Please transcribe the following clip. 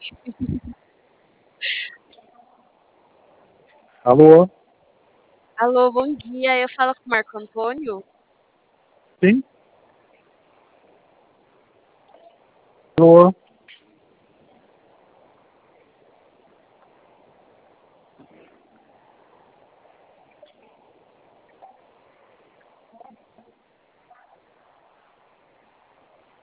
Alô? Alô, bom dia. Eu falo com o Marco Antônio. Sim? Alô?